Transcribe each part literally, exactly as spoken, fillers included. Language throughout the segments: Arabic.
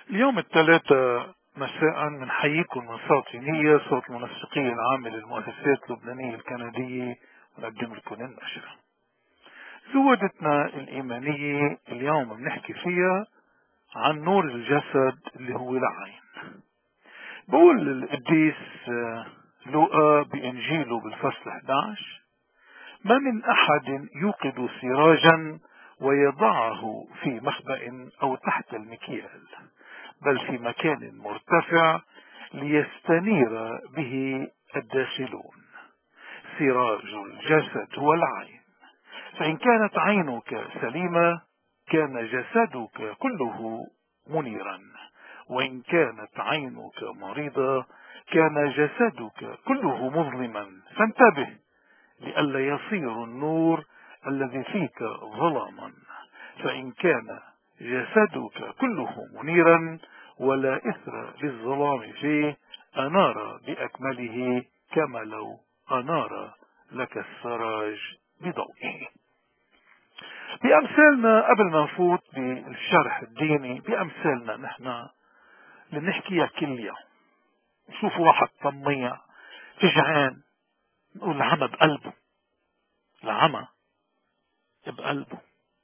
اليوم الثلاثاء مساء بنحييكم من صوت نية، صوت المنسقية العامة للمؤسسات اللبنانية الكندية، ونقدم لكم النشرة. زودتنا الإيمانية اليوم بنحكي فيها عن نور الجسد اللي هو العين. بقول القديس لوقا بإنجيله بالفصل إحدى عشر: ما من أحد يوقد سراجا ويضعه في مخبأ أو تحت المكيال، بل في مكان مرتفع ليستنير به الداخلون. سراج الجسد هو العين، فإن كانت عينك سليمة كان جسدك كله منيرا، وإن كانت عينك مريضة كان جسدك كله مظلما. فانتبه لئلا يصير النور الذي فيك ظلاما، فإن كان جسدك كله منيرا ولا إثر للظلام فيه أنار بأكمله، كما لو أنار لك السراج بضوئه. بأمثالنا قبل ما نفوت بالشرح الديني، بأمثالنا نحن لنحكيها كل يوم. نشوف واحد طميع فجعان، نقول العمى بقلبه، العمى بقلبه.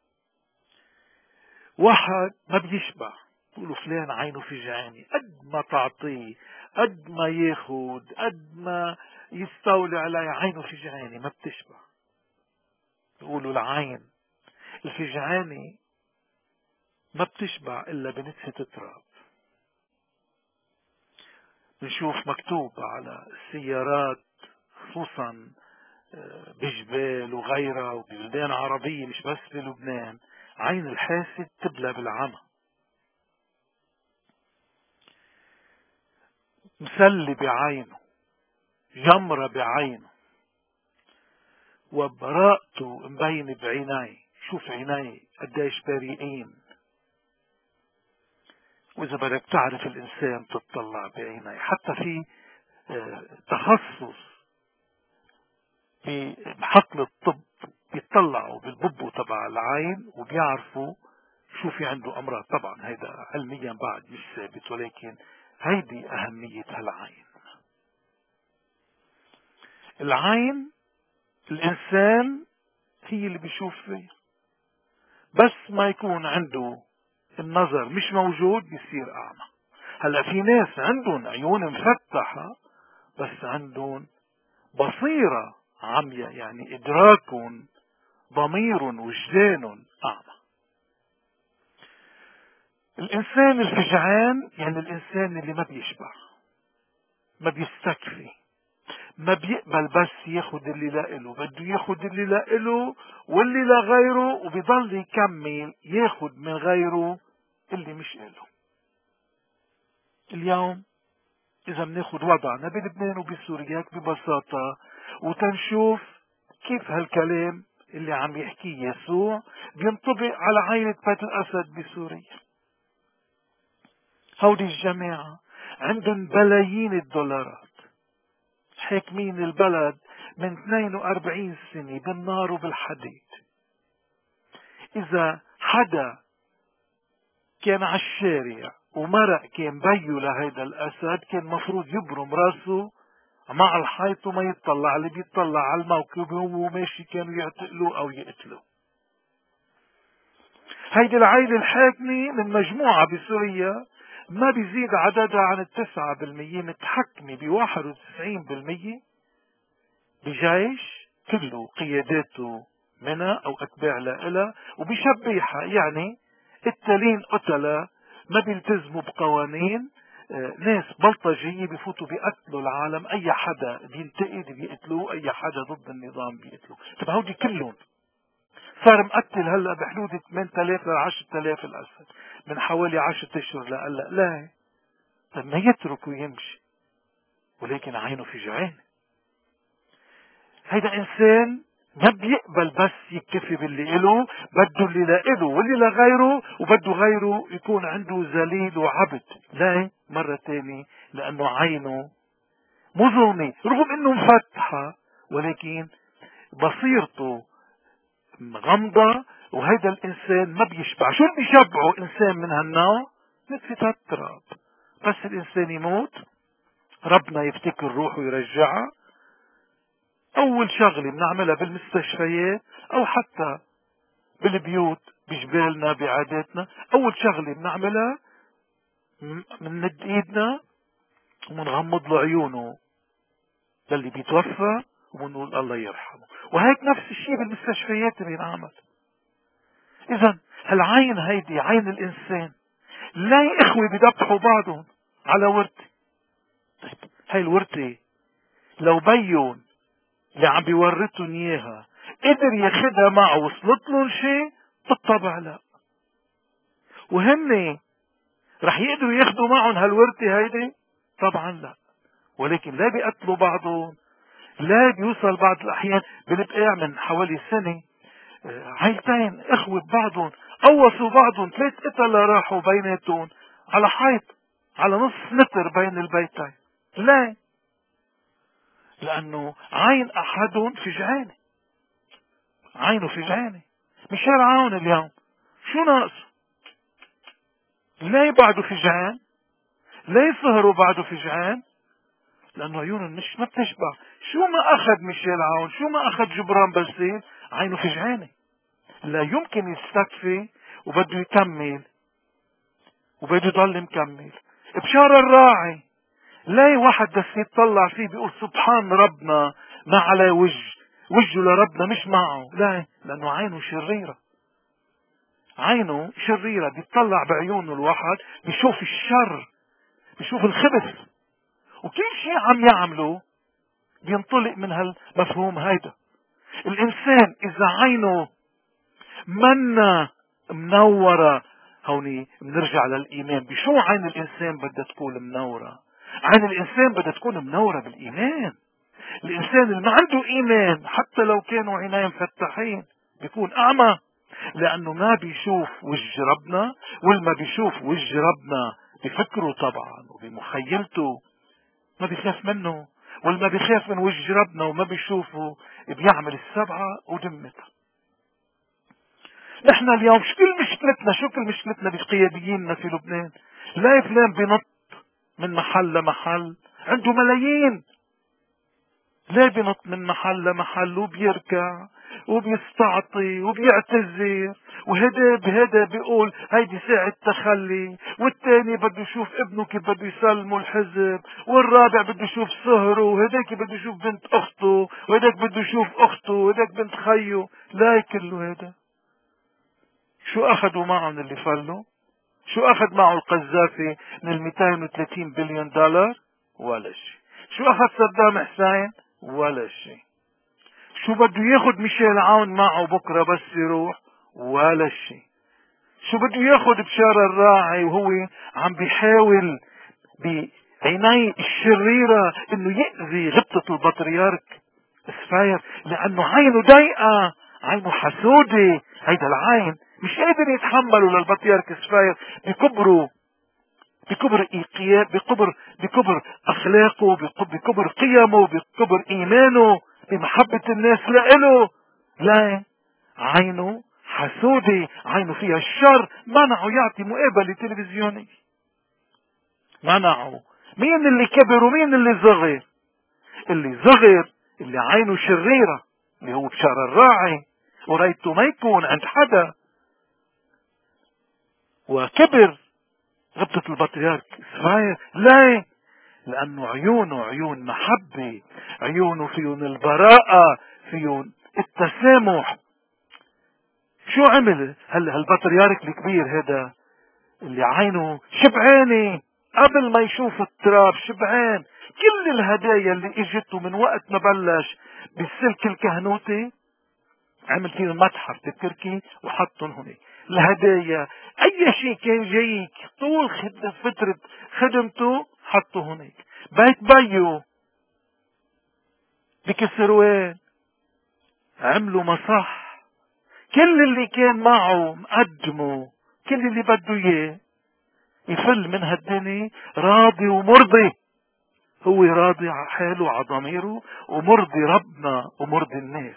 واحد ما بيشبع، تقولوا فلان عينه فجعاني، قد ما تعطيه، قد ما ياخد، قد ما يستولي علي، عينه فجعاني، ما بتشبع. يقولوا العين الفجعاني ما بتشبع إلا بنتفة تراب. بنشوف مكتوب على السيارات، خصوصا بجبال وغيرها وبلدان عربية مش بس بلبنان: عين الحاسد تبلى بالعمى. مسلي بعينه، جمرة بعينه، وبراءته مبين بعيني. شوف عيني قديش بريئين. وإذا بدك تعرف الإنسان تطلع بعيني. حتى في تخصص بحقل الطب بيطلعوا بالببو تبع العين وبيعرفوا شو في عنده أمراض. طبعا هيدا علميا بعد مش ثابت، ولكن هيدي أهمية هالعين. العين الإنسان هي اللي بيشوف فيها، بس ما يكون عنده النظر مش موجود بيصير أعمى. هلأ في ناس عندهم عيون مفتحة بس عندهم بصيرة عمية، يعني إدراك ضمير وجدان أعمى. الإنسان الفجعان يعني الإنسان اللي ما بيشبع، ما بيستكفي، ما بيقبل بس ياخد اللي لإله، بده ياخد اللي لإله واللي لغيره، وبيضل يكمل ياخد من غيره اللي مش إله. اليوم إذا بناخد وضعنا بلبنان وبسوريا ببساطة وتنشوف كيف هالكلام اللي عم يحكيه يسوع بينطبق على عائلة بيت الأسد بسوريا. هودي الجماعة عندهم بلايين الدولارات، حاكمين البلد من اثنين وأربعين سنة بالنار وبالحديد. إذا حدا كان على الشارع ومرق كان بيو لهيدا الأسد، كان مفروض يبرم راسه مع الحيط وما يتطلع. اللي بيتطلع على الموكب وهو ماشي كانوا يعتقلوه أو يقتلوه. هيدي العائلة الحاكمة من مجموعة بسوريا ما بيزيد عددها عن التسعة بالمية، متحكمة بواحد وتسعين بالمية بجيش كله قياداته منها أو أتباع لها، وبشبيحة يعني التالين قتلة ما بيلتزموا بقوانين، آه ناس بلطجية بيفوتوا بيقتلوا العالم. أي حدا بينتقد بيقتلوه، أي حدا ضد النظام بيقتلوه. طب هودي كلهم صار مقتل هلا بحدود ثمانية آلاف ل عشرة آلاف الأسد من حوالي عشرة أشهر لهلا. لا، طب ما يتركوا يمشي، ولكن عينه في جعان. هيدا إنسان ما بيقبل بس يكتفي باللي إله، بده اللي لا إله واللي لا غيره، وبده غيره يكون عنده ذليل وعبد. لا، مرة تانية لأنه عينه مظلمة رغم إنه مفتحة، ولكن بصيرته غمضة. وهيدا الإنسان ما بيشبع. شو اللي بيشبعه إنسان من هالنوع؟ نتفة التراب. بس الإنسان يموت ربنا يفتكر روحه ويرجعها. أول شغلة بنعملها بالمستشفيات أو حتى بالبيوت بجبالنا بعاداتنا، أول شغلة بنعملها بنمد إيدنا ومنغمض له عيونه للي بيتوفى وبنقول الله يرحمه. وهيك نفس الشيء بالمستشفيات بينعمل. إذا هالعين هيدي عين الإنسان. لا إخوة بيذبحوا بعضهم على ورثة. طيب هاي الورثة لو بيون اللي عم بيورثون إياها قدر ياخدها معه وصلت لهم شيء؟ بالطبع لا. وهن رح يقدروا ياخدوا معهم هالورثة هيدي؟ طبعا لا. ولكن لا بيقتلوا بعضهم، لا بيوصل بعض الأحيان. بنبقى من حوالي سنة عيلتين اخوة بعضهم قوصوا بعضهم، ثلاث قتلة راحوا بيناتهم على حيط على نص متر بين البيتين. لا، لأنه عين أحدهم فجعانة. عينه فجعانة مش هالعون اليوم. شو ناقص؟ لا بعده فجعان، لا يسهروا بعده فجعان، لأنه عيونه مش ما بتشبع. شو ما أخذ ميشيل عون، شو ما أخذ جبران باسيل، عينه فجعانة، لا يمكن يستكفي وبده يكمل وبده يضل مكمل. بشار الراعي لا واحد بس يتطلع فيه بيقول سبحان ربنا ما عليه وجه، وجهه لربنا مش معه. لا، لأنه عينه شريرة. عينه شريرة، بيطلع بعيونه الواحد بيشوف الشر، بيشوف الخبث، وكل شيء عم يعمله بينطلق من هالمفهوم هيدا. الإنسان إذا عينه منا منورة، هوني بنرجع للإيمان. بشو عين الإنسان بدها تكون منورة؟ عين الإنسان بدها تكون منورة بالإيمان. الإنسان اللي ما عنده إيمان حتى لو كانوا عينيه مفتحين بيكون أعمى، لأنه ما بيشوف وجه ربنا. والما بيشوف وجه ربنا بفكره طبعا وبمخيلته ما بيخاف منه. والما بيخاف من وجه ربنا وما بيشوفه بيعمل السبعة ودمتها. نحن اليوم شو كل مشكلتنا؟ شو كل مشكلتنا بقيادييننا في لبنان؟ لا فلان بنط من محل لمحل عنده ملايين، لا بنط من محل لمحل وبيركع وبيستعطي وبيعتذر، وهدا بهدا بيقول هيدي ساعة تخلي، والتاني بده يشوف ابنه كيف بده يسلمه الحزب، والرابع بده يشوف صهره، وهداك بده يشوف بنت اخته، وهداك بده يشوف اخته، وهداك بنت خيه. لا كله هذا. شو اخذوا معهم اللي فلوا؟ شو اخذ معه القذافي من المئتين وثلاثين بليون دولار؟ ولا شيء. شو اخذ صدام حسين؟ ولا شيء. شو بده ياخد ميشيل عون معه بكرة بس يروح؟ ولا شيء. شو بده ياخد بشار الراعي وهو عم بيحاول بعيني الشريرة انه يأذي غبطة البطريرك سفاير، لانه عينه ضيقة، عينه حسودة. هيدا العين مش قادر يتحملوا للبطريرك سفاير بكبره، بكبر إيقيا، بكبر بكبر أخلاقه، بكبر قيمه، بكبر إيمانه، بمحبة الناس لإله. لا، عينه حسودة، عينه فيها الشر، منعه يعطي مقابلة تلفزيونية. منعه. مين اللي كبر ومين اللي صغر؟ اللي صغر اللي عينه شريرة اللي هو بشار الراعي، وريته ما يكون عند حدا. وكبر غبطة البطريرك اسرائيل. لا، لأنه عيونه عيون محبة، عيونه فيهم البراءة، فيهم التسامح. شو عمل هل هالبطريرك الكبير هذا اللي عينه شبعانة قبل ما يشوف التراب؟ شبعان. كل الهدايا اللي اجته من وقت ما بلش بالسلك الكهنوتي عمل فيهم متحف بتركي وحطهم هناك. الهدايا اي شيء كان جاي طول فترة خدمته حطه هناك. بيت بيو بكسروان عملوا مصح، كل اللي كان معه مقدمه، كل اللي بده اياه يفل من هالدنيا راضي ومرضي. هو راضي على حاله وعلى ضميره ومرضي ربنا ومرضي الناس.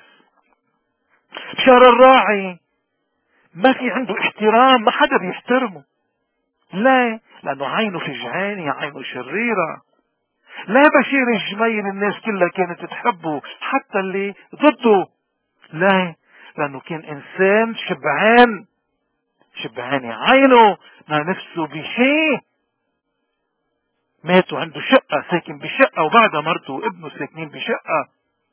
بشار الراعي ما في عنده احترام، ما حدا بيحترمه. لا، لأنه عينه فجعانة، عينه شريرة. لا بشير الجميل الناس كلها كانت تحبه حتى اللي ضده. لا، لأنه كان إنسان شبعان، شبعان عينه ما نفسه بشيء. مات وعنده شقة، ساكن بشقة، وبعدها مرته وابنه ساكنين بشقة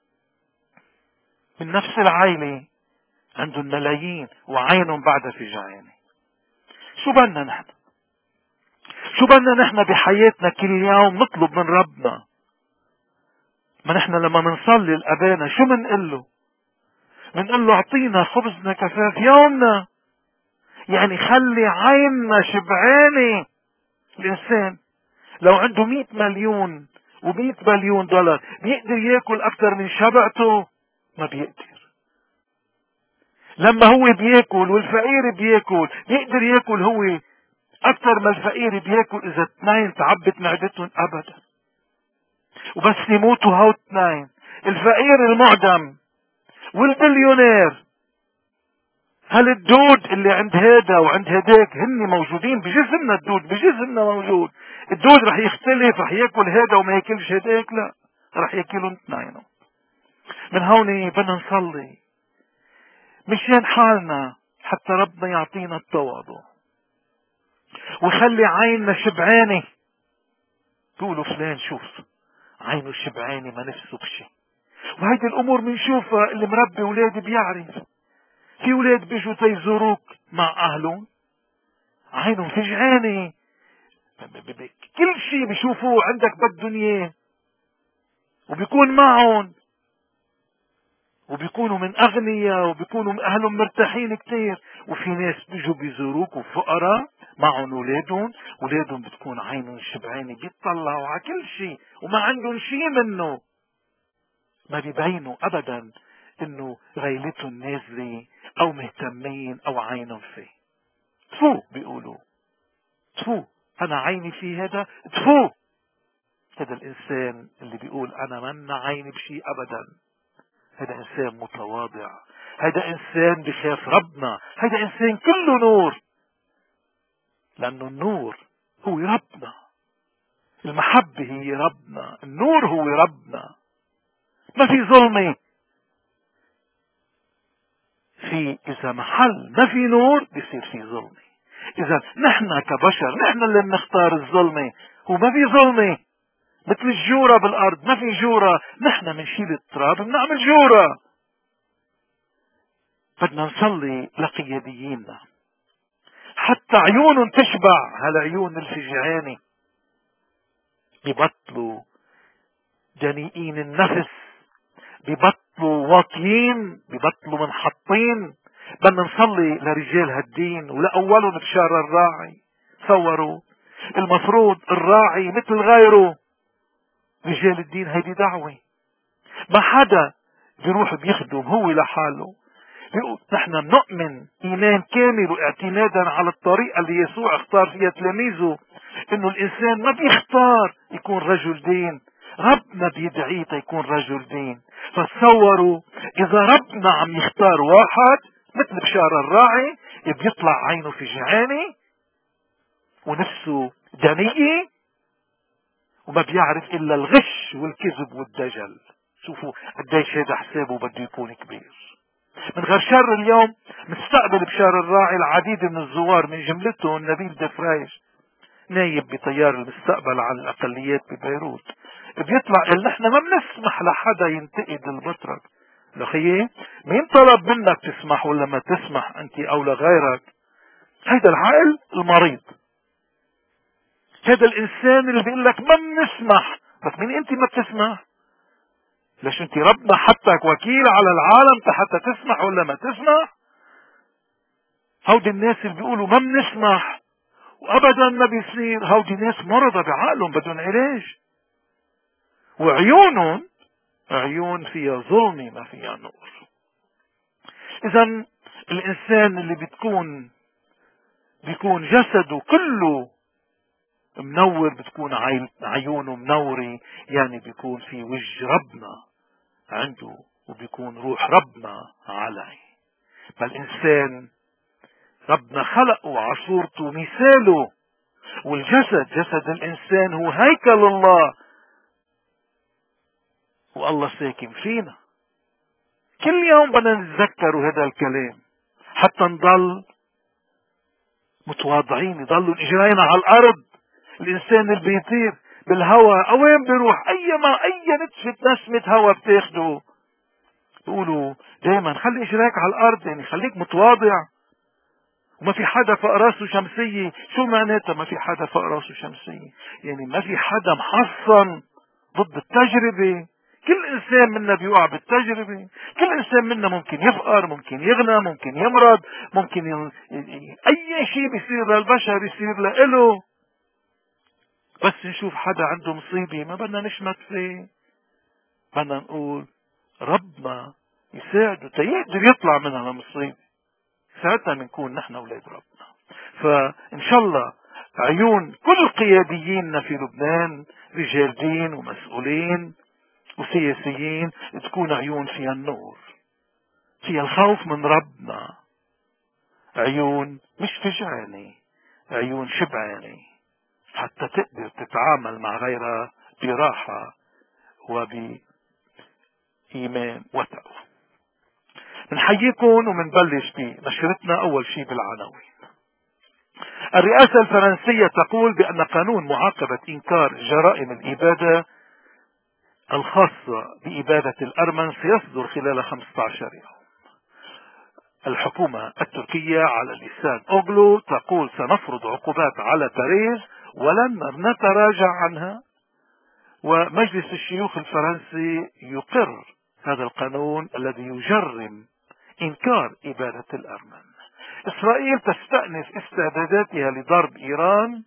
من نفس العائلة، عندهم ملايين وعينهم بعدها فجعانة. شو بدنا نحن؟ شو بدنا نحن بحياتنا كل يوم نطلب من ربنا؟ ما نحن لما منصلي لأبانا شو منقل له؟ منقل له اعطينا خبزنا كفاف يومنا. يعني خلي عيننا شبعانة. الإنسان لو عنده مئة مليون ومئة مليون دولار بيقدر ياكل أكثر من شبعته؟ ما بيقدر. لما هو بياكل والفقير بياكل بيقدر ياكل هو أكثر ما الفقير بياكل إذا اثنين تعبت معدتهم؟ أبدا. وبس يموتوا هاو اثنين، الفقير المعدم والبليونير، هل الدود اللي عند هذا وعند هداك هن موجودين بجسمنا؟ الدود بجسمنا موجود. الدود رح يختلف، رح ياكل هذا وما ياكلش هداك؟ لا، رح ياكلهم اثنينهم. من هون بدنا نصلي مشان حالنا حتى ربنا يعطينا التواضع ويخلي عيننا شبعانة. تقولوا فلان شوف عينه شبعانة ما نفسه بشي. وهيدي الامور منشوفها، اللي مربي ولادي بيعرف. في ولاد بيجوا تيزوروك مع اهلهم عينهم فجعانة، كل شيء بيشوفوه عندك بدهم اياه، وبيكون معهم، وبيكونوا من اغنياء، وبيكونوا من اهلهم مرتاحين كتير. وفي ناس بيجوا بيزوروك وفقراء معهم ولادهم، ولادهم بتكون عينهم شبعانة، بيطلعوا على كل شيء وما عندهم شيء منه. ما بيبينوا ابدا انه غيلتهم نازلة او مهتمين او عينهم فيه. تفو بيقولوا تفو، انا عيني في هذا، تفو. هذا الانسان اللي بيقول انا منا عيني بشيء ابدا، هذا انسان متواضع، هذا انسان بخاف ربنا، هذا انسان كله نور. لانه النور هو ربنا، المحبة هي ربنا، النور هو ربنا. ما في ظلمة. في اذا محل ما في نور بيصير في ظلمة. اذا نحن كبشر نحن اللي بنختار الظلمة، هو ما في ظلمة. مثل الجورة بالارض، ما في جورة، نحن منشيل التراب بنعمل جورة. بدنا نصلي لقياديينا حتى عيونهم تشبع، هالعيون الفجعانة. ببطلوا دنيئين النفس، ببطلوا واطيين، ببطلوا منحطين. بدنا نصلي لرجال هالدين، ولأولهم بشار الراعي. تصوروا المفروض الراعي مثل غيره. رجال الدين هيدي دعوة، ما حدا بيروح بيخدم هو لحاله. بيقول نحن بنؤمن ايمان كامل واعتمادا على الطريقة اللي يسوع اختار فيها تلاميذه، انه الانسان ما بيختار يكون رجل دين، ربنا بيدعيه تيكون رجل دين. فتصوروا اذا ربنا عم يختار واحد مثل بشار الراعي بيطلع عينه فجعانة ونفسه دنية وما بيعرف الا الغش والكذب والدجل. شوفوا قديش هذا حسابه بده يكون كبير. من غير شر اليوم مستقبل بشار الراعي العديد من الزوار، من جملتهم نبيل دفرايش نايب بطيار المستقبل عن الاقليات ببيروت. بيطلع قال نحن ما بنسمح لحدا ينتقد البطرك. لخيه مين طلب منك تسمح ولا ما تسمح انت او لغيرك؟ هيدا العقل المريض، هذا الانسان اللي بيقول لك ما بنسمح. بس مين انت ما بتسمح؟ ليش انت ربنا حطك وكيل على العالم حتى تسمح ولا ما تسمح؟ هودي الناس اللي بيقولوا ما بنسمح وابدا ما بيصير، هودي ناس مرضى بعقلهم بدهم علاج، وعيونهم عيون فيها ظلمة ما فيها نور. اذا الانسان اللي بتكون بيكون جسده كله منور، بتكون عيونه منورة، يعني بيكون في وجه ربنا عنده وبيكون روح ربنا عليه. فالإنسان ربنا خلقه على صورته مثاله، والجسد، جسد الإنسان هو هيكل الله، والله ساكن فينا. كل يوم بدنا نتذكر هذا الكلام حتى نضل متواضعين، يضلوا اجرينا على الارض. الانسان اللي بيطير بالهواء اوين بيروح؟ اي ما اي نتفة نسمة هواء بتاخده. بيقولوا دايما خلي اجريك على الارض، يعني خليك متواضع. وما في حدا فوق راسه شمسية. شو معناتها ما في حدا فوق راسه شمسية؟ يعني ما في حدا محصن ضد التجربة. كل انسان منا بيقع بالتجربة. كل انسان منا ممكن يفقر، ممكن يغنى، ممكن يمرض، ممكن ي... اي شيء بيصير للبشر يصير له. بس نشوف حدا عنده مصيبة ما بدنا نشمت فيه، بدنا نقول ربنا يساعده تيقدر يطلع منها المصيبة. ساعتها بنكون نحن اولاد ربنا. فان شاء الله عيون كل قياديين في لبنان، رجال دين ومسؤولين وسياسيين، تكون عيون فيها النور، فيها الخوف من ربنا، عيون مش فجعانة، عيون شبعانة، حتى تقدر تتعامل مع غيرها براحة وبإيمان وتقوى. بنحييكم ومنبلش بنشرتنا. أول شيء بالعناوين. الرئاسة الفرنسية تقول بأن قانون معاقبة إنكار جرائم الإبادة الخاصة بإبادة الأرمن سيصدر خلال خمسة عشر يوم. الحكومة التركية على لسان أوغلو تقول سنفرض عقوبات على باريس ولن نتراجع عنها. ومجلس الشيوخ الفرنسي يقر هذا القانون الذي يجرم إنكار إبادة الأرمن. إسرائيل تستأنف استعداداتها لضرب إيران،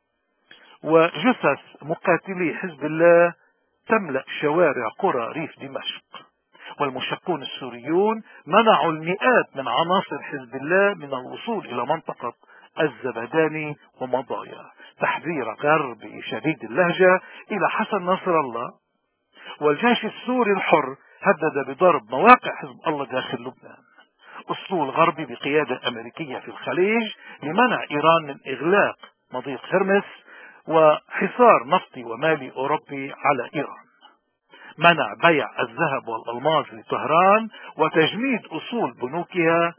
وجثث مقاتلي حزب الله تملأ شوارع قرى ريف دمشق. والمشقون السوريون منعوا المئات من عناصر حزب الله من الوصول إلى منطقة الزبداني ومضايا. تحذير غربي شديد اللهجة إلى حسن نصر الله. والجيش السوري الحر هدد بضرب مواقع حزب الله داخل لبنان. أسطول غربي بقيادة أمريكية في الخليج لمنع إيران من إغلاق مضيق هرمس وحصار نفطي ومالي أوروبي على إيران. منع بيع الذهب والألماس لطهران وتجميد أصول بنوكها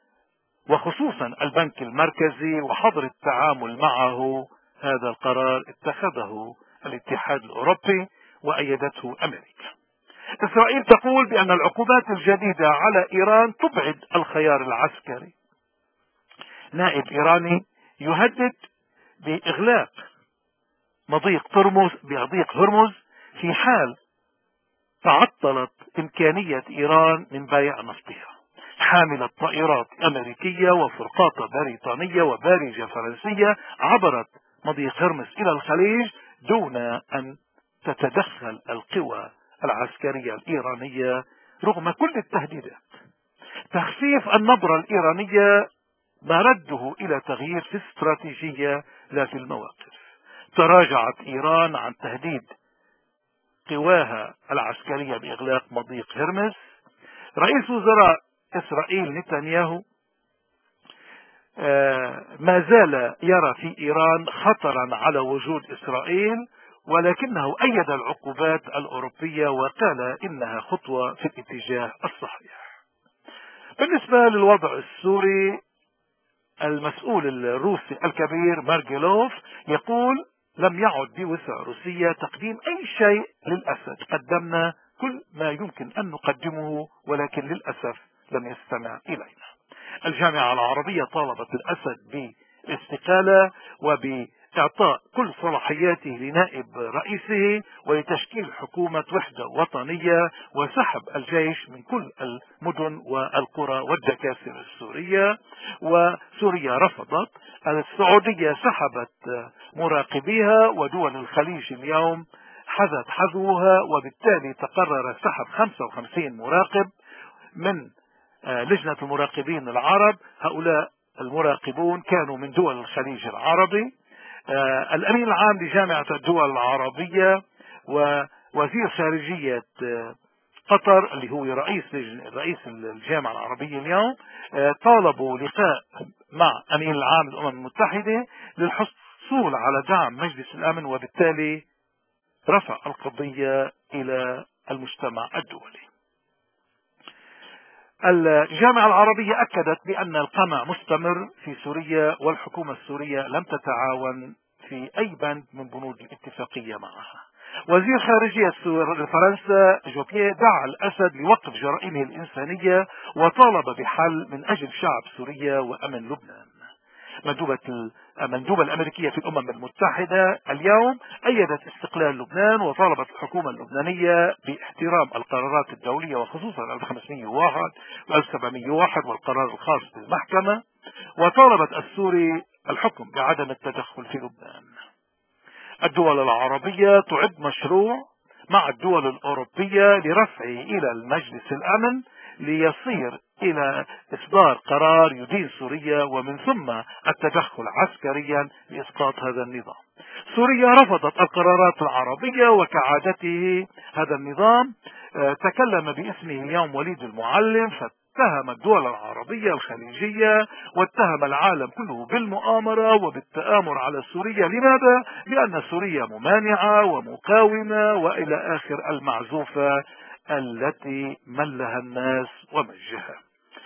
وخصوصا البنك المركزي وحظر التعامل معه. هذا القرار اتخذه الاتحاد الأوروبي وأيدته أمريكا. إسرائيل تقول بأن العقوبات الجديدة على إيران تبعد الخيار العسكري. نائب إيراني يهدد بإغلاق مضيق ترمز بمضيق هرمز في حال تعطلت إمكانية إيران من بيع نفطها. حاملة طائرات أمريكية وفرقاطة بريطانية وبارجة فرنسية عبرت مضيق هرمز إلى الخليج دون أن تتدخل القوى العسكرية الإيرانية رغم كل التهديدات. تخفيف النبرة الإيرانية مرده إلى تغيير في الاستراتيجية لا في المواقف. تراجعت إيران عن تهديد قواها العسكرية بإغلاق مضيق هرمز. رئيس وزراء إسرائيل نتنياهو ما زال يرى في إيران خطرا على وجود إسرائيل، ولكنه أيد العقوبات الأوروبية وقال إنها خطوة في الاتجاه الصحيح. بالنسبة للوضع السوري، المسؤول الروسي الكبير مارجلوف يقول لم يعد بوسع روسيا تقديم أي شيء للأسد. قدمنا كل ما يمكن أن نقدمه ولكن للأسف لم يستمع إلينا. الجامعة العربية طالبت الأسد بالاستقالة وبإعطاء كل صلاحياته لنائب رئيسه ولتشكيل حكومة وحدة وطنية وسحب الجيش من كل المدن والقرى والدكاترة السورية. وسوريا رفضت. السعودية سحبت مراقبيها ودول الخليج اليوم حذت حذوها، وبالتالي تقرر سحب خمسة وخمسين مراقب من لجنة المراقبين العرب. هؤلاء المراقبون كانوا من دول الخليج العربي. الأمين العام لجامعة الدول العربية ووزير خارجية قطر اللي هو رئيس رئيس الجامعة العربية اليوم طالبوا لقاء مع أمين العام للأمم المتحدة للحصول على دعم مجلس الأمن، وبالتالي رفع القضية إلى المجتمع الدولي. الجامعة العربية أكدت بأن القمع مستمر في سوريا، والحكومة السورية لم تتعاون في أي بند من بنود الاتفاقية معها. وزير خارجية فرنسا جوبيه دعا الأسد لوقف جرائمه الإنسانية، وطالب بحل من أجل شعب سوريا وأمن لبنان. مندوبة المندوبة الأمريكية في الأمم المتحدة اليوم أيدت استقلال لبنان، وطالبت الحكومة اللبنانية باحترام القرارات الدولية، وخصوصا ألف وخمسمئة وواحد وألف وسبعمئة وواحد والقرار الخاص بالمحكمة، وطالبت السوري الحكم بعدم التدخل في لبنان. الدول العربية تعد مشروع مع الدول الأوروبية لرفعه إلى المجلس الأمن ليصير إلى إصدار قرار يدين سوريا، ومن ثم التدخل عسكريا لإسقاط هذا النظام. سوريا رفضت القرارات العربية، وكعادته هذا النظام تكلم باسمه اليوم وليد المعلم، اتهم الدول العربية الخليجية واتهم العالم كله بالمؤامرة وبالتآمر على سوريا. لماذا؟ لأن سوريا ممانعة ومقاومة وإلى آخر المعزوفة التي ملها الناس ومجها.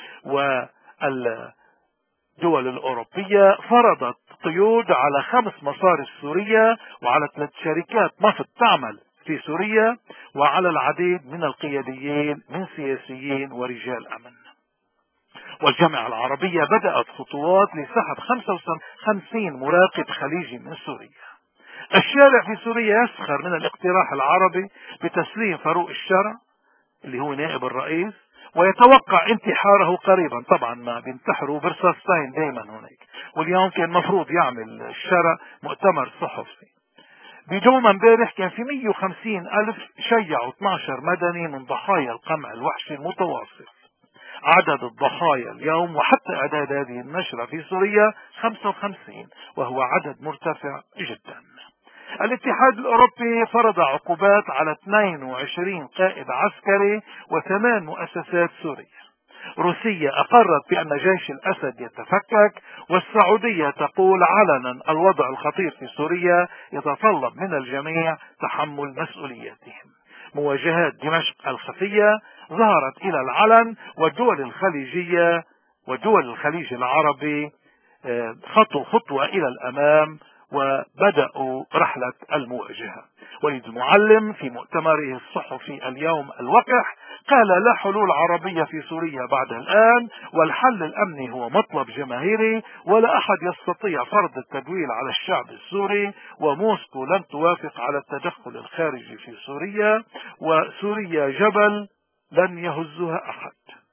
والدول الأوروبية فرضت قيود على خمس مصارف سورية وعلى ثلاث شركات نفط تعمل في سوريا، وعلى العديد من القياديين من سياسيين ورجال أمن. والجامعة العربية بدأت خطوات لسحب خمسة وخمسين مراقب خليجي من سوريا. الشارع في سوريا يسخر من الاقتراح العربي بتسليم فاروق الشرع اللي هو نائب الرئيس، ويتوقع انتحاره قريبا. طبعا ما بينتحروا برصاصتين دائما هناك. واليوم كان مفروض يعمل الشرع مؤتمر صحفي. بدوما امبارح كان في مئة وخمسين ألف شيعوا اثني عشر مدني من ضحايا القمع الوحشي المتواصل. عدد الضحايا اليوم وحتى إعداد هذه النشرة في سوريا خمسة وخمسين، وهو عدد مرتفع جدا. الاتحاد الأوروبي فرض عقوبات على اثنين وعشرين قائد عسكري وثمان مؤسسات سورية. روسيا أقرت بأن جيش الأسد يتفكك، والسعودية تقول علنا الوضع الخطير في سوريا يتطلب من الجميع تحمل مسؤولياتهم. مواجهات دمشق الخفية ظهرت إلى العلن، والدول الخليجية ودول الخليج العربي خطوا خطوة إلى الأمام وبدأوا رحلة المواجهة. وليد المعلم في مؤتمره الصحفي اليوم الوقح قال: لا حلول عربية في سوريا بعد الآن، والحل الأمني هو مطلب جماهيري، ولا أحد يستطيع فرض التدويل على الشعب السوري، وموسكو لن توافق على التدخل الخارجي في سوريا، وسوريا جبل لن يهزها أحد.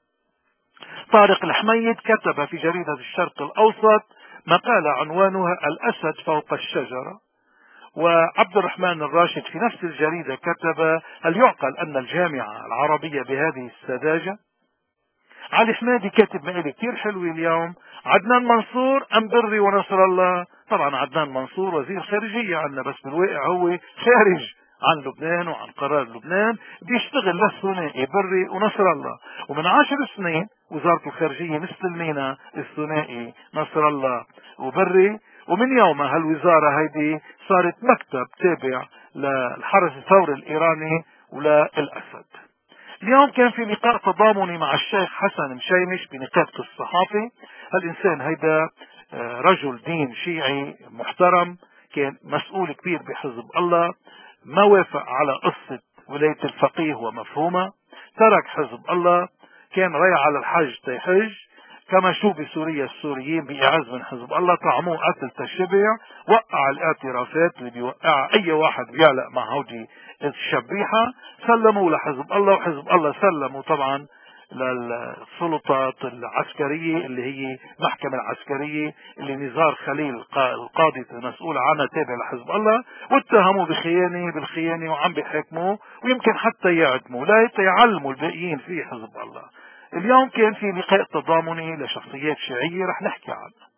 طارق الحميد كتب في جريدة الشرق الأوسط مقالة عنوانها الأسد فوق الشجرة. وعبد الرحمن الراشد في نفس الجريدة كتب: هل يعقل أن الجامعة العربية بهذه السذاجة؟ علي حمادي كاتب مقالة كتير حلوة اليوم: عدنان منصور أم بري ونصر الله. طبعا عدنان منصور وزير خارجية عنا، بس بالواقع هو خارج عن لبنان وعن قرار لبنان، بيشتغل للثنائي بري ونصر الله. ومن عشر سنين وزارة الخارجية مستلمينا الثنائي نصر الله وبري، ومن يومها هالوزارة هيدي صارت مكتب تابع للحرس الثوري الإيراني وللأسد. اليوم كان في لقاء تضامني مع الشيخ حسن مشيمش بنقابة الصحافة. هالإنسان هيدا رجل دين شيعي محترم، كان مسؤول كبير بحزب الله، ما وافق على قصة ولاية الفقيه ومفهومة، ترك حزب الله، كان رايح على الحج تيحج، كما شو بسوريا السوريين بإعاز من حزب الله طعموه قتل تشبع، وقع الاعترافات اللي بيوقع أي واحد بيعلق مع هودي الشبيحة، سلموا لحزب الله، وحزب الله سلموا طبعا للسلطات العسكرية اللي هي محكمة العسكرية اللي نزار خليل القاضي المسؤول عنها تابع لحزب الله، واتهموا بخيانة بالخيانة وعم بيحكموا، ويمكن حتى يعدموا لا يعلموا الباقيين في حزب الله. اليوم كان في لقاء تضامني لشخصيات شيعية رح نحكي عنه.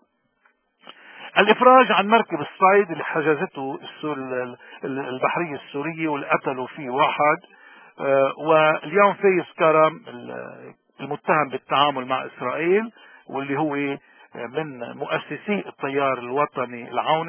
الافراج عن مركب الصيد اللي حجزته البحرية السورية واللي قتلوا فيه واحد. واليوم فايز كرم المتهم بالتعامل مع إسرائيل واللي هو من مؤسسي التيار الوطني العوني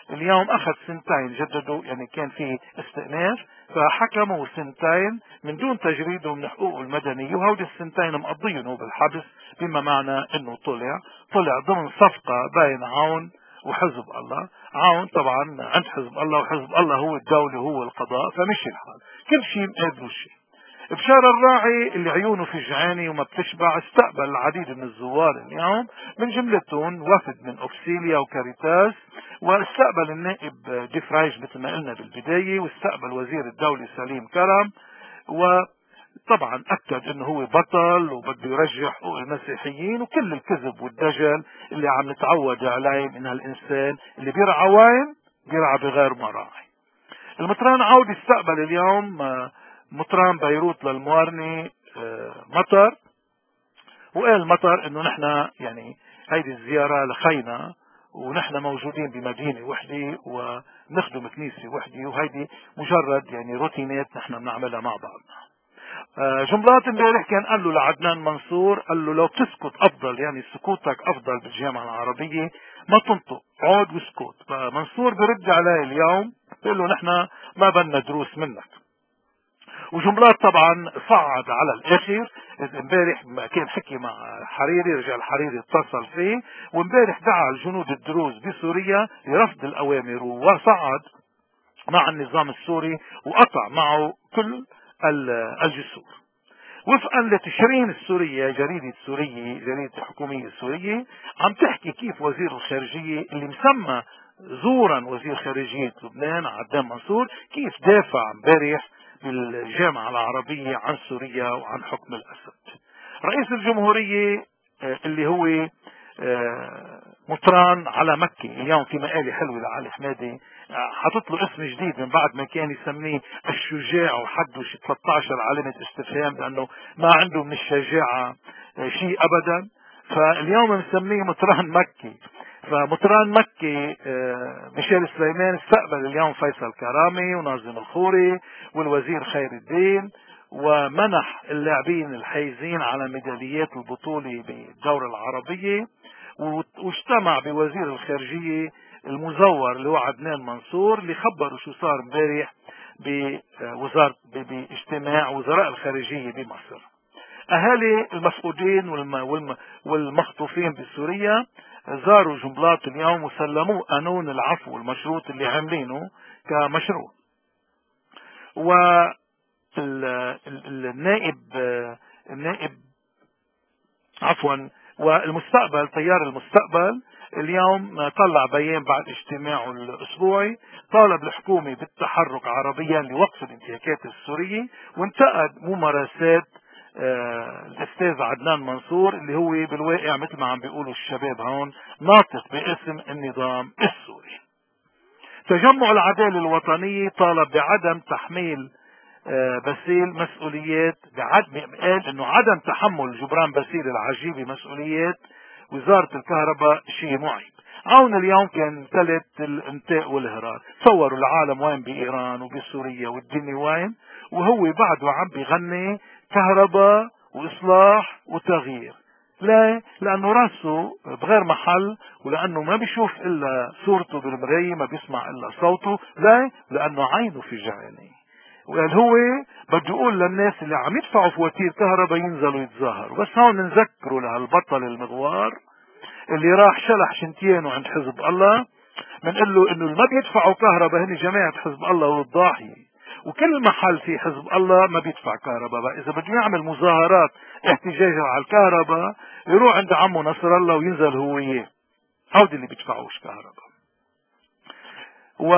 اليوم أخذ سنتين جددوا، يعني كان في استئناف، فحكموا سنتين من دون تجريده من حقوقه المدنية، وهودي السنتين مقضينه بالحبس، بما معنى انه طلع طلع ضمن صفقة بين عون وحزب الله. عون طبعا عند حزب الله، وحزب الله هو الدولة هو القضاء، فمشي الحال كل شيء مقابله شيء. بشار الراعي اللي عيونه في جعاني وما بتشبع استقبل العديد من الزوار اليوم، من جملتهم وفد من اوكسيليا وكاريتاس، واستقبل النائب ديفرايج مثل ما قلنا بالبداية، واستقبل وزير الدولة سليم كرم، وطبعا اكد انه هو بطل وبده يرجع حقوق المسيحيين، وكل الكذب والدجل اللي عم نتعود عليه من هالانسان اللي بيرعى وين بيرعى بغير مراعي. المطران عودي استقبل اليوم مطران بيروت للموارني مطر، وقال مطر انه نحن يعني هيدي الزيارة لخينا، ونحن موجودين بمدينة وحدة ونخدم كنيسة وحدة، وهيدي مجرد يعني روتينات نحن بنعملها مع بعضنا. جنبلاط امبارح كان قال له لعدنان منصور، قال له لو بتسكت افضل، يعني سكوتك افضل بالجامعة العربية، ما تنطق، عود واسكت. فمنصور برد عليه اليوم بيقول له نحن ما بدنا دروس منك. وجنبلاط طبعا صعد على الاخر. امبارح كان حكي مع حريري، رجع الحريري اتصل فيه، وامبارح دعا الجنود الدروز بسوريا لرفض الاوامر، وصعد مع النظام السوري وقطع معه كل الجسور. وفقا لتشرين السورية، جريدة سورية، جريدة الحكومية السورية، عم تحكي كيف وزير الخارجية اللي مسمى زورا وزير خارجية لبنان عدنان منصور كيف دافع امبارح بالجامعة العربية عن سوريا وعن حكم الأسد. رئيس الجمهورية اللي هو مطران على مكة اليوم في مقالة حلوة لعلي حمادي، حطت له اسم جديد من بعد ما كان يسميه الشجاع وحده شي ثلاثة عشر علامة استفهام، لأنه ما عنده من الشجاعة شيء أبدا، فاليوم مسميه مطران مكي. فمطران مكي ميشيل سليمان استقبل اليوم فيصل كرامي وناظم الخوري والوزير خير الدين، ومنح اللاعبين الحايزين على ميداليات البطولة بالدورة العربية، واجتمع بوزير الخارجية المزور اللي هو عدنان منصور، اللي خبروا شو صار امبارح بوزارة باجتماع وزراء الخارجية بمصر. اهالي المفقودين والمخطوفين بسوريا زاروا جنبلاط اليوم وسلموه قانون العفو المشروط اللي عاملينه كمشروع. والنائب النائب عفوا والمستقبل تيار المستقبل اليوم طلع بيان بعد اجتماعه الاسبوعي، طالب الحكومة بالتحرك عربيا لوقف الانتهاكات السورية، وانتقد ممارسات آه الاستاذ عدنان منصور اللي هو بالواقع مثل ما عم بيقولوا الشباب هون ناطق باسم النظام السوري. تجمع العدالة الوطنية طالب بعدم تحميل آه باسيل مسؤوليات، بعدم قال انه عدم تحمل جبران باسيل العجيبي مسؤوليات وزارة الكهرباء شيء معيب. عون اليوم كان ثلاث الانتاء والهرار، تصوروا العالم وين بإيران وبسوريا والدنيا وين، وهو بعده عم بيغني كهرباء وإصلاح وتغيير. لا، لأنه راسه بغير محل، ولأنه ما بيشوف إلا صورته بالمراية، ما بيسمع إلا صوته. لا، لأنه عينه في جعاني. وقال هو بده يقول للناس اللي عم يدفعوا فواتير كهرباء ينزلوا يتظاهروا. بس هون نذكروا لهالبطل المغوار اللي راح شلح شنتيانه عند حزب الله، بنقول له انه اللي ما بيدفعوا كهرباء هن جماعة حزب الله والضاحية، وكل محل في حزب الله ما بيدفع كهرباء. بقى اذا بده يعمل مظاهرات احتجاجا على الكهرباء يروح عند عمه نصر الله وينزل هو وياه، هودي اللي بيدفعوش كهرباء. و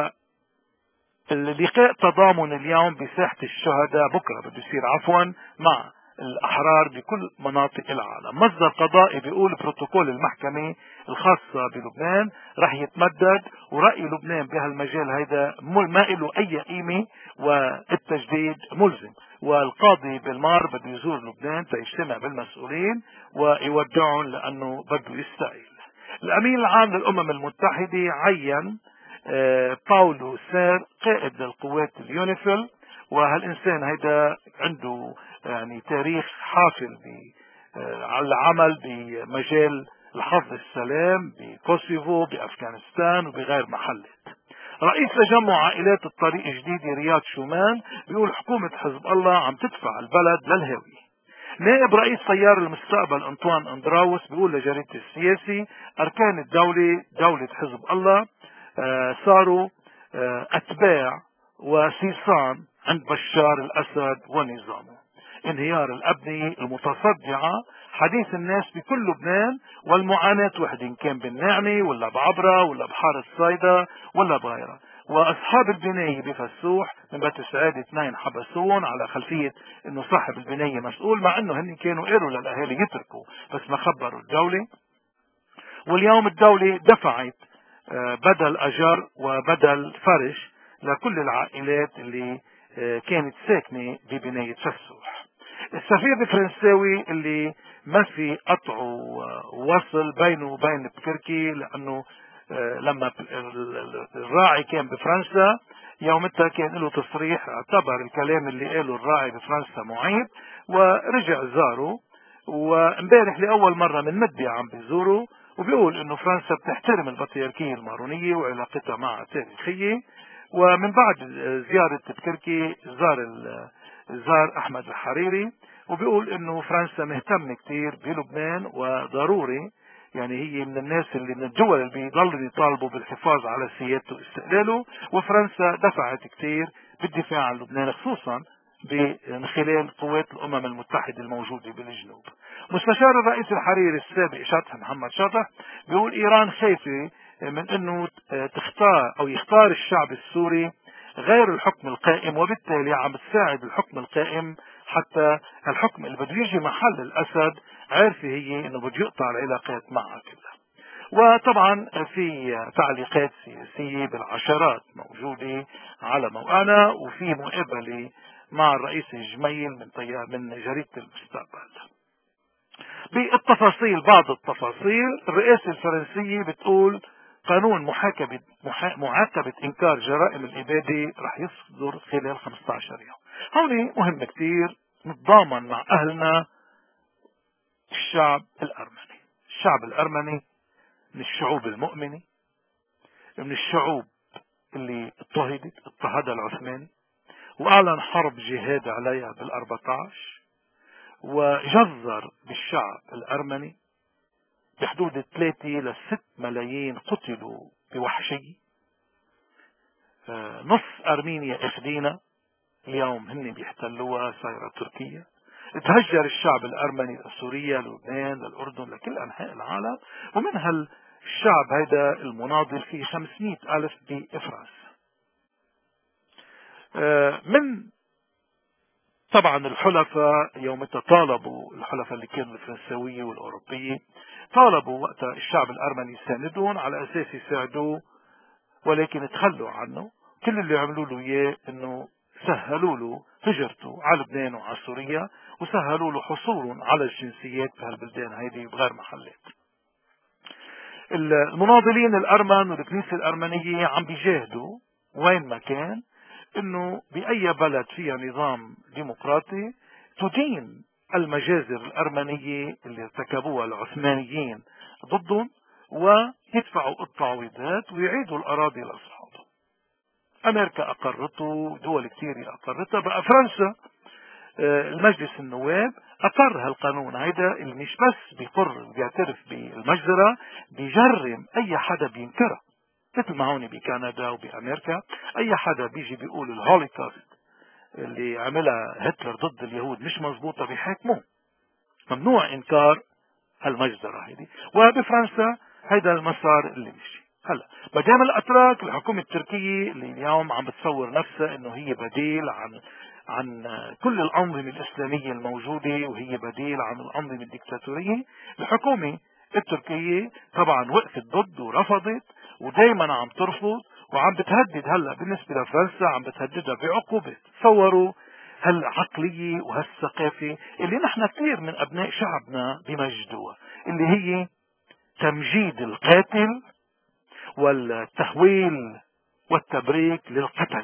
اللقاء تضامن اليوم بساحة الشهداء بكرة بده يصير عفوا مع الأحرار بكل مناطق العالم. مصدر قضائي بيقول بروتوكول المحكمة الخاصة بلبنان رح يتمدد، ورأي لبنان بهالمجال هيدا ما له أي قيمة، والتجديد ملزم. والقاضي بالمار بده يزور لبنان تيجتمع بالمسؤولين ويودعهم لأنه بده يستقيل. الأمين العام للأمم المتحدة عين باولو سير قائد للقوات اليونيفيل، وهالإنسان هيدا عنده يعني تاريخ حافل على العمل بمجال لحظ السلام بكوسوفو بأفغانستان وبغير محلات. رئيس تجمع عائلات الطريق الجديد رياض شومان بيقول حكومة حزب الله عم تدفع البلد للهاوية. نائب رئيس تيار المستقبل أنطوان أندراوس بيقول لجريدة السياسي أركان الدولة دولة حزب الله آه صاروا آه أتباع وسيصان عند بشار الأسد ونظامه. انهيار الأبنية المتصدعة حديث الناس بكل لبنان، والمعاناة وحدة إن كان بالناعمة ولا بعبرة ولا بحارة صيدا ولا بغيرها. واصحاب البناية بفسوح من بيت سعيد اثنين حبسوهم على خلفية انه صاحب البناية مسؤول، مع انه هن كانوا قالوا للاهالي يتركوا بس ما خبروا الدولة. واليوم الدولة دفعت بدل اجار وبدل فرش لكل العائلات اللي كانت ساكنة ببناية فسوح. السفير الفرنساوي اللي ما في قطع وصل بينه وبين بكركي، لانه لما الراعي كان بفرنسا يومتها كان له تصريح اعتبر الكلام اللي قاله الراعي بفرنسا معيب ورجع زاره. وامبارح لاول مرة من مدة عم بيزوره وبيقول انه فرنسا بتحترم البطريركية المارونية وعلاقتها معها تاريخية. ومن بعد زيارة بكركي زار زار احمد الحريري وبيقول انه فرنسا مهتمة كتير بلبنان وضروري، يعني هي من الناس اللي من الدول اللي بيضلوا يطالبوا بالحفاظ على سيادته واستقلاله، وفرنسا دفعت كتير بالدفاع عن لبنان خصوصا من خلال قوات الامم المتحدة الموجودة بالجنوب. مستشار الرئيس الحريري السابق شطح محمد شطح بيقول ايران خايفة من انه تختار او يختار الشعب السوري غير الحكم القائم، وبالتالي عم تساعد الحكم القائم حتى الحكم اللي بده يجي محل الاسد عارفة هي انه بده يقطع العلاقات معها كلها. وطبعا في تعليقات سياسية بالعشرات موجودة على موقعنا، وفي مقابلة مع الرئيس الجميل من طيار من جريدة المستقبل. بالتفاصيل بعض التفاصيل، الرئاسة الفرنسية بتقول قانون محاكمة معاقبة إنكار جرائم الإبادة رح يصدر خلال خمسة عشر يوم. هون مهم كتير نتضامن مع أهلنا الشعب الأرمني. الشعب الأرمني من الشعوب المؤمنة، من الشعوب اللي اضطهدت اضطهدها العثماني وأعلن حرب جهاد عليها بالأربعة عشر، وجزر بالشعب الأرمني بحدود ثلاثة لست ملايين قتلوا بوحشية. نص أرمينيا اخدينا اليوم هن بيحتلوها صايرة تركيا. تهجر الشعب الأرمني لسوريا لبنان للأردن لكل أنحاء العالم، ومن هالشعب هيدا المناضل فيه خمسمائة ألف بفرنسا. من طبعا الحلفاء يوم طالبوا الحلفاء اللي كانوا الفرنساوية والأوروبية طالبوا وقتها الشعب الأرمني يساندون على أساس يساعدوه، ولكن تخلوا عنه. كل اللي عملوا له إياه إنه سهلوا له هجرته على لبنان وعلى سوريا، وسهلوا له حصوله على الجنسيات بهالبلدان هيدي بغير محلات. المناضلين الأرمن والكنيسة الأرمنية عم بيجاهدوا وين ما كان انه باي بلد فيها نظام ديمقراطي تدين المجازر الارمنيه اللي ارتكبوها العثمانيين ضدهم ويدفعوا التعويضات ويعيدوا الاراضي لاصحابها. امريكا اقرته، دول كثيره اقرتها، بقى فرنسا المجلس النواب اقر هالقانون هيدا اللي مش بس بيقر بيعترف بالمجزره، بيجرم اي حدا بينكرها. مثل ما هون بكندا وبأمريكا أي حدا بيجي بيقول الهولوكوست اللي عملها هتلر ضد اليهود مش مزبوطة بيحاكموه. ممنوع إنكار هالمجزرة هيدي. وبفرنسا هيدا المسار اللي مشي. هلا مدام الأتراك الحكومة التركية اللي اليوم عم بتصور نفسها إنه هي بديل عن عن كل الأنظمة الإسلامية الموجودة، وهي بديل عن الأنظمة الدكتاتورية. الحكومة التركية طبعا وقفت ضد ورفضت ودايما عم ترفض وعم بتهدد. هلا بالنسبة لفرنسا عم بتهددها بعقوبات. تصوروا هالعقلية وهالثقافة اللي نحن كثير من أبناء شعبنا بمجدوها، اللي هي تمجيد القاتل والتهويل والتبريك للقتل.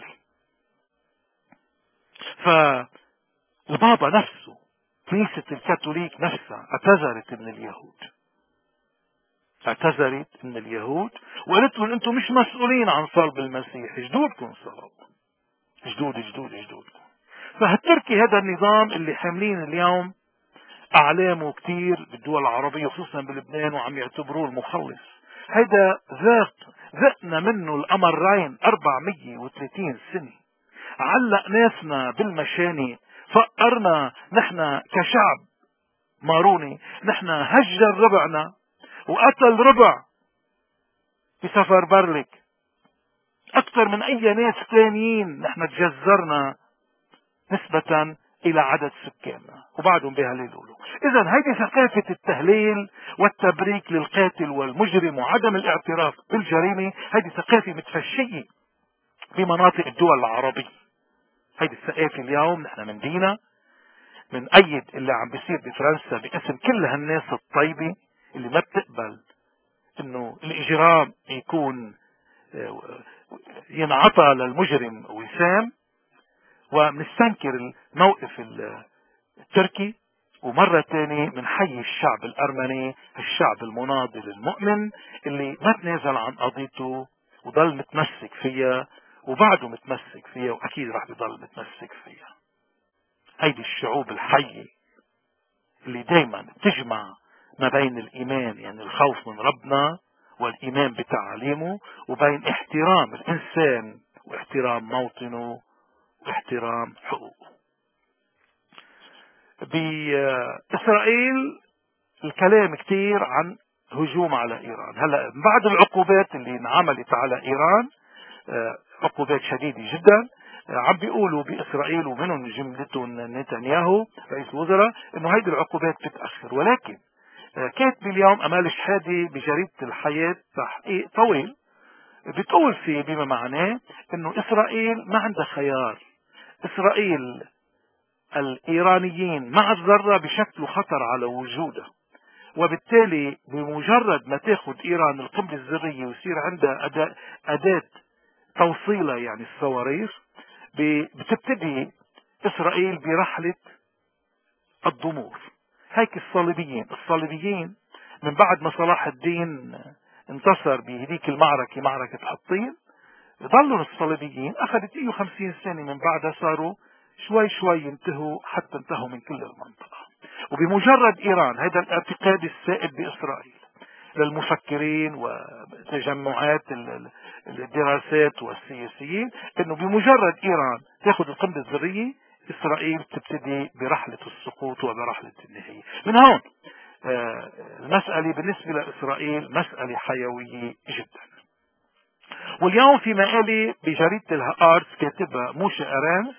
فالبابا نفسه كنيسة الكاثوليك نفسها اعتذرت من اليهود. اعتذرت من اليهود وقالت لهم انتم مش مسؤولين عن صلب المسيح، جدودكم صلب، جدود جدود جدودكم. فهالتركي هذا النظام اللي حاملين اليوم اعلامه كتير بالدول العربية خصوصا بلبنان وعم يعتبروه المخلص، هيدا ذاق ذقنا منه الامرين أربعمية وثلاثين سنة، علق ناسنا بالمشاني، فقرنا نحن كشعب ماروني، نحن هجر ربعنا وقتل ربع بسفر برلك اكثر من اي ناس ثانيين، نحن تجزرنا نسبة الى عدد سكاننا وبعدهم بيهللوا له. اذا هيدي ثقافة التهليل والتبريك للقاتل والمجرم وعدم الاعتراف بالجريمة، هيدي ثقافة متفشية بمناطق الدول العربية. هيدي الثقافة اليوم نحن من دينا من أيد اللي عم بيصير بفرنسا باسم كل هالناس الطيبة اللي ما بتقبل انه الاجرام يكون ينعطى للمجرم وسام، ومنستنكر الموقف التركي، ومرة تانية منحيي الشعب الأرمني، الشعب المناضل المؤمن اللي ما تنازل عن قضيته وضل متمسك فيها وبعده متمسك فيها وأكيد رح يضل متمسك فيها. هيدي الشعوب الحية اللي دايما تجمع ما بين الإيمان يعني الخوف من ربنا والإيمان بتعاليمه وبين احترام الإنسان واحترام موطنه واحترام حقوقه. بإسرائيل الكلام كتير عن هجوم على إيران. هلأ بعد العقوبات اللي انعملت على إيران عقوبات شديدة جدا، عم بيقولوا بإسرائيل ومنهم جملتهم نتنياهو رئيس الوزراء انه هيدي العقوبات بتأخر، ولكن كاتب اليوم امال شحادي بجريدة الحياة تحقيق طويل بتقول فيه بما معناه انه اسرائيل ما عندها خيار. اسرائيل الايرانيين مع الذرة بشكلوا خطر على وجودها، وبالتالي بمجرد ما تاخد ايران القنبلة الذرية ويصير عندها أداة, أداة توصيلها يعني الصواريخ، بتبتدي اسرائيل برحلة الضمور. هيك الصليبيين الصليبيين من بعد ما صلاح الدين انتصر بهديك المعركة معركة حطين، ظلوا الصليبيين اخذت ايه خمسين سنة من بعدها صاروا شوي شوي ينتهوا حتى انتهوا من كل المنطقة. وبمجرد ايران، هذا الاعتقاد السائد باسرائيل للمفكرين وتجمعات الدراسات والسياسيين، انه بمجرد ايران تاخذ القنبلة الذرية اسرائيل تبتدي برحلة السقوط وبرحلة النهاية. من هون المسألة بالنسبة لإسرائيل مسألة حيوية جدا. واليوم في مقالة بجريدة الهارتس كاتبها موشي أرانز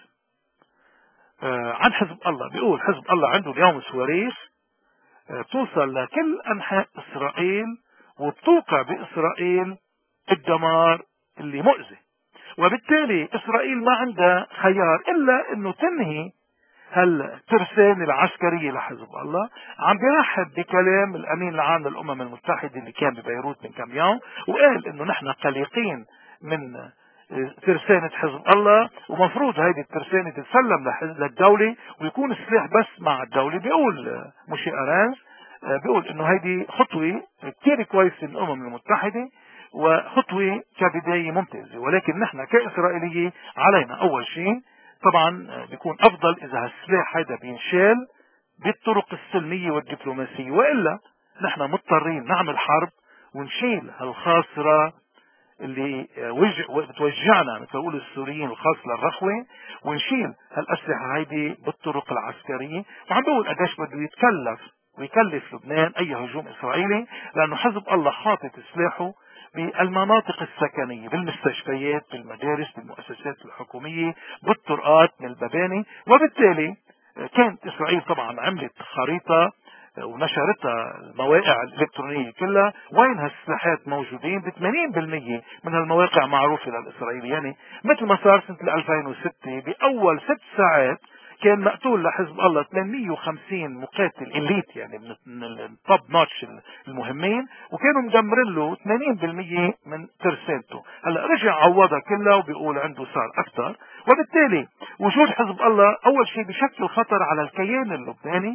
عن حزب الله، بيقول حزب الله عنده اليوم صواريخ توصل لكل أنحاء إسرائيل وبتوقع بإسرائيل الدمار اللي مؤذي، وبالتالي إسرائيل ما عندها خيار إلا أنه تنهي هالترسانة العسكرية لحزب الله. عم بيرحب بكلام الأمين العام للأمم المتحدة اللي كان ببيروت من كم يوم، وقال أنه نحن قلقين من ترسانة حزب الله ومفروض هذه الترسانة تتسلم للدولة ويكون السلاح بس مع الدولة. بيقول موشي أرانز بيقول انه هيدي خطوة كتير كويسة للأمم المتحدة وخطوة كبداية ممتازة، ولكن نحن كإسرائيلية علينا أول شيء طبعا بيكون أفضل إذا هالسلاح هيدا بينشال بالطرق السلمية والدبلوماسية، وإلا نحن مضطرين نعمل حرب ونشيل هالخاصرة اللي وجع بتوجعنا مثل يقول السوريين الخاص للرخوة، ونشيل هالأسلحة هيدي بالطرق العسكرية. وعم بقول قديش بده يتكلف ويكلف لبنان أي هجوم إسرائيلي، لأنه حزب الله حاطط سلاحه بالمناطق السكنية، بالمستشفيات، بالمدارس، بالمؤسسات الحكومية، بالطرقات، من المباني. وبالتالي كانت إسرائيل طبعا عملت خريطة ونشرتها المواقع الإلكترونية كلها وين هالسلاحات موجودين ب ثمانين بالمية من هالمواقع معروفة للإسرائيلي. يعني مثل ما صار سنة ألفين وستة بأول ست ساعات كان مقتول لحزب الله ثمانمية وخمسين مقاتل إليت يعني من التوب نوتش المهمين، وكانوا مدمرين له ثمانين بالمية من ترسانته. هلا رجع عوضها كلها وبيقول عنده صار أكثر. وبالتالي وجود حزب الله أول شيء بشكل خطر على الكيان اللبناني،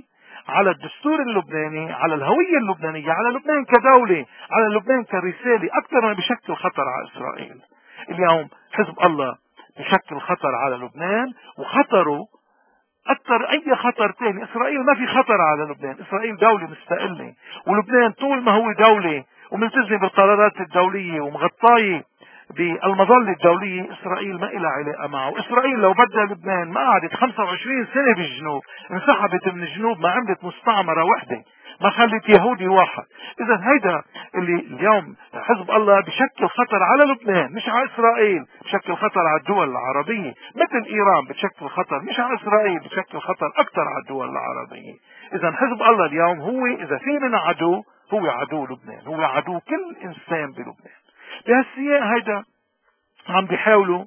على الدستور اللبناني، على الهوية اللبنانية، على لبنان كدولة، على لبنان كرسالة، أكثر ما بشكل خطر على إسرائيل. اليوم حزب الله بشكل خطر على لبنان، وخطره أكثر أي خطر تاني. إسرائيل ما في خطر على لبنان، إسرائيل دولة مستقلة، ولبنان طول ما هو دولة وملتزم بالقرارات الدولية ومغطاية بالمظلة الدولية، إسرائيل ما إلها علاقة معه. إسرائيل لو بدها لبنان ما قعدت خمسة وعشرين سنة بالجنوب، انسحبت من الجنوب، ما عملت مستعمرة وحدة، ما خلت يهودي واحد. إذا هيدا اللي اليوم حزب الله بشكل خطر على لبنان، مش على إسرائيل، بشكل خطر على الدول العربية، مثل إيران بتشكل خطر مش على إسرائيل، بشكل خطر أكثر على الدول العربية. إذا حزب الله اليوم هو إذا في من عدو، هو عدو لبنان، هو عدو كل إنسان بلبنان. بهالسياق هيدا عم بيحاولوا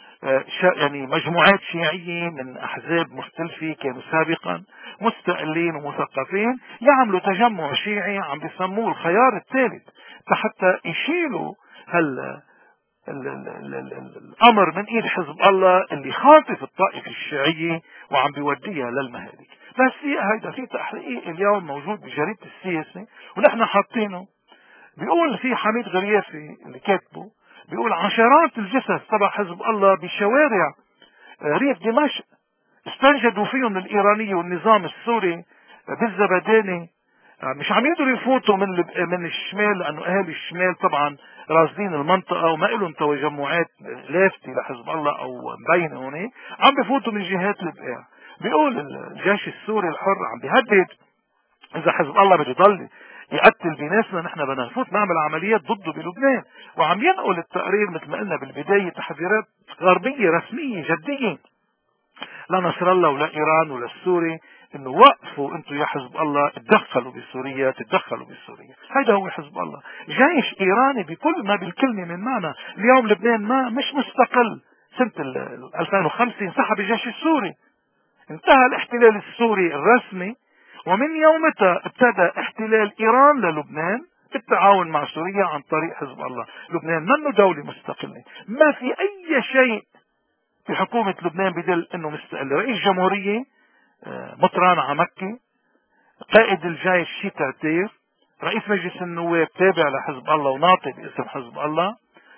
يعني مجموعات شيعية من أحزاب مختلفة كانوا سابقا مستقلين ومثقفين يعملوا تجمع شيعي عم بيسموه الخيار الثالث، حتى يشيلوا هال ال ال ال ال الأمر من إيد حزب الله اللي خاطف الطائفة الشيعية وعم بيوديها للمهالك. بس هيدا في تحقيق اليوم موجود بجريدة السياسة ونحن حاطينه، بيقول في حميد غريافي اللي كاتبه، بيقول عشرات الجثث تبع حزب الله بشوارع ريف دمشق استنجدوا فيهم الإيرانية والنظام السوري بالزبداني، مش عم يقدروا يفوتوا من من الشمال، لأنه أهالي الشمال طبعا راصدين المنطقة وما لهم تجمعات لافتة لحزب الله أو مبينة هون، عم بفوتوا من جهات البقاع. بيقول الجيش السوري الحر عم بيهدد إذا حزب الله بده يضل يقتل بناسنا نحن بدنا نفوت نعمل عمليات ضده بلبنان. وعم ينقل التقرير مثل ما قلنا بالبداية تحذيرات غربية رسمية جدية لنصر الله ولا إيران ولا السوري، انه وقفوا انتم يا حزب الله تدخلوا بسوريا، تدخلوا بسوريا. هذا هو حزب الله، جيش ايراني بكل ما بالكلمة من معنى. اليوم لبنان ما مش مستقل، سنة ألفين وخمسة انسحب الجيش السوري، انتهى الاحتلال السوري الرسمي، ومن يومتها ابتدى احتلال ايران للبنان بالتعاون مع سوريا عن طريق حزب الله. لبنان منه دولة مستقلة، ما في اي شيء في حكومة لبنان بدل انه مستقل. رئيس جمهورية مطران على مكة، قائد الجيش شيتا تير، رئيس مجلس النواب تابع لحزب الله وناطق باسم حزب الله،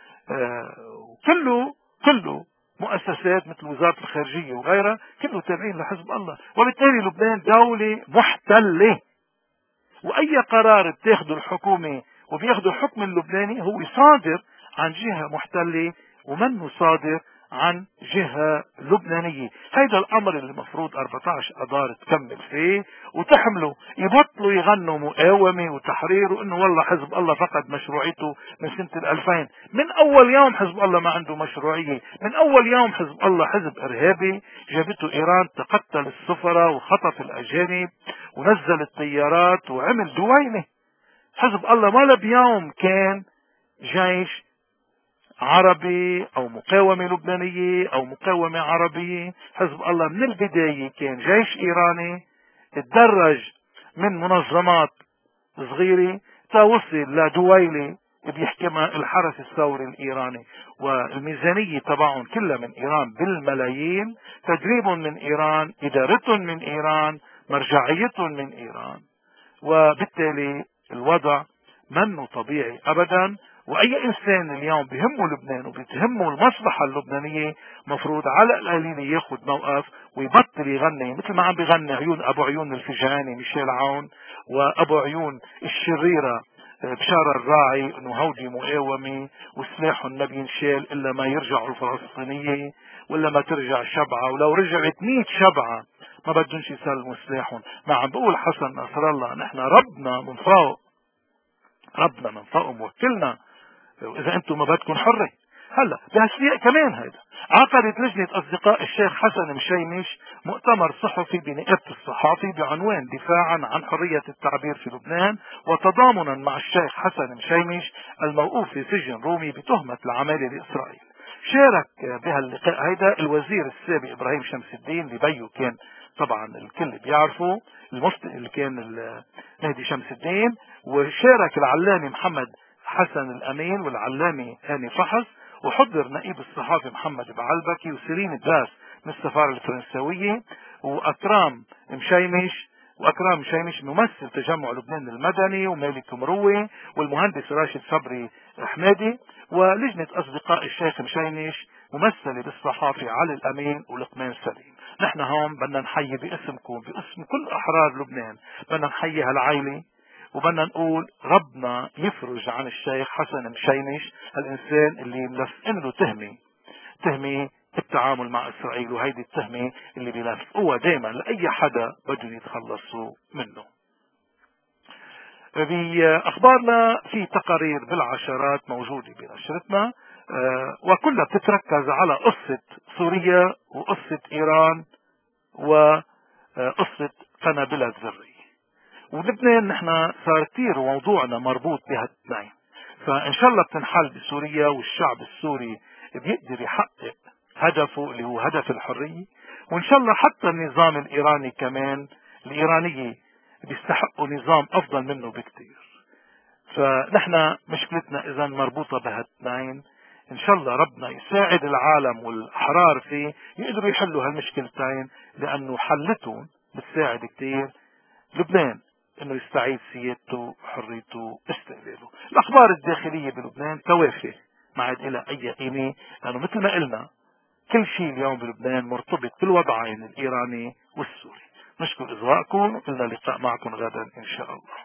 كله كله مؤسسات مثل وزارة الخارجية وغيرها كله تابعين لحزب الله. وبالتالي لبنان دولة محتلة، واي قرار بتاخده الحكومة وبياخده الحكم اللبناني هو صادر عن جهة محتلة ومنه صادر عن جهة لبنانية. هيدا الامر اللي مفروض أربعة عشر اذار تكمل فيه وتحمله، يبطلوا يغنوا مقاومة وتحرير وانه والله حزب الله فقد مشروعيته من سنة الالفين. من اول يوم حزب الله ما عنده مشروعية، من اول يوم حزب الله حزب ارهابي جابته ايران، تقتل السفراء وخطف الاجانب ونزل الطيارات وعمل دوينة. حزب الله ولا بيوم كان جيش عربي او مقاومة لبنانية او مقاومة عربية. حزب الله من البداية كان جيش ايراني تدرج من منظمات صغيرة توصل لدويلة بيحكمها الحرس الثوري الايراني، والميزانية تبعهم كلها من ايران بالملايين، تدريبهم من ايران، ادارتهم من ايران، مرجعيتهم من ايران. وبالتالي الوضع منه طبيعي ابدا. واي انسان اليوم بهمه لبنان وبتهمه المصلحة اللبنانية مفروض على القليل ياخد موقف ويبطل يغني مثل ما عم بيغني عيون ابو عيون الفجعاني ميشيل عون وابو عيون الشريرة بشارة الراعي انه هودي مقاومة وسلاحهم ما بينشال الا ما يرجعوا الفلسطينية ولا ما ترجع شبعة، ولو رجعت مية شبعة ما بدهمش يسلموا سلاحهم. ما عم بقول حسن نصر الله نحن ربنا من فوق، ربنا من فوق موكلنا، اذا انتم ما بدكم حرة. هلا بهالسياق كمان هيدا عقدت لجنة اصدقاء الشيخ حسن مشيمش مؤتمر صحفي بنقابة الصحافي بعنوان دفاعا عن حرية التعبير في لبنان وتضامنا مع الشيخ حسن مشيمش الموقوف في سجن رومي بتهمة العمالة لإسرائيل. شارك بهاللقاء هيدا الوزير السابق ابراهيم شمس الدين اللي بيو كان طبعا الكل بيعرفه اللي كان مهدي شمس الدين، وشارك العلامي محمد حسن الامين والعلامي هاني فحص، وحضر نائب الصحافي محمد بعلبكي وسيرين الداس من السفارة الفرنسوية واكرام مشيمش وأكرم مشينش ممثل تجمع لبنان المدني، ومالك مروي، والمهندس راشد صبري حمادي، ولجنة أصدقاء الشيخ مشينش ممثلة بالصحافي علي الأمين ولقمان سليم. نحن هون بدنا نحيي باسمكم باسم كل أحرار لبنان، بدنا نحيي هالعائلة، وبدنا نقول ربنا يفرج عن الشيخ حسن مشينش، الإنسان اللي ملفقين له تهمة تهمة التعامل مع إسرائيل، وهيدي التهمة اللي بيلفقوها دائما لأي حدا بده يتخلصوا منه. بأخبارنا في تقارير بالعشرات موجودة بنشرتنا، وكلها بتتركز على قصة سوريا وقصة إيران وقصة قنابل ذرية. ولبنان نحن صار كتير موضوعنا مربوط بهالاثنين، فإن شاء الله بتنحل بسوريا، والشعب السوري بيقدر يحقق هدفه اللي هو هدف الحرية، وإن شاء الله حتى النظام الإيراني كمان، الإيرانية بيستحقوا نظام أفضل منه بكتير. فنحن مشكلتنا إذا مربوطة بهالاثنين. إن شاء الله ربنا يساعد العالم والأحرار فيه يقدروا يحلوا هالمشكلتين، لأنه حلتهم بتساعد كتير لبنان انه يستعيد سيادته، حريته، استقلاله. الاخبار الداخلية بلبنان توافه، ما عاد لها اي قيمة، لانه مثل ما قلنا كل شيء اليوم بلبنان مرتبط بالوضعين الايراني والسوري. نشكر اصغائكم، قلنا لقاء معكم غدا ان شاء الله.